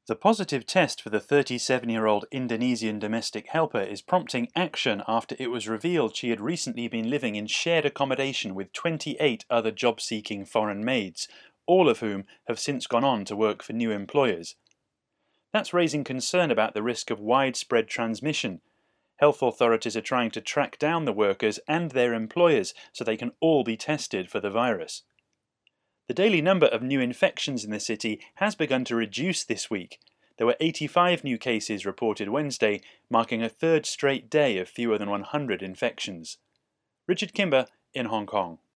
The positive test for the 37-year-old Indonesian domestic helper is prompting action after it was revealed she had recently been living in shared accommodation with 28 other job-seeking foreign maids, all of whom have since gone on to work for new employers. That's raising concern about the risk of widespread transmission. Health authorities are trying to track down the workers and their employers so they can all be tested for the virus. The daily number of new infections in the city has begun to reduce this week. There were 85 new cases reported Wednesday, marking a third straight day of fewer than 100 infections. Richard Kimber in Hong Kong.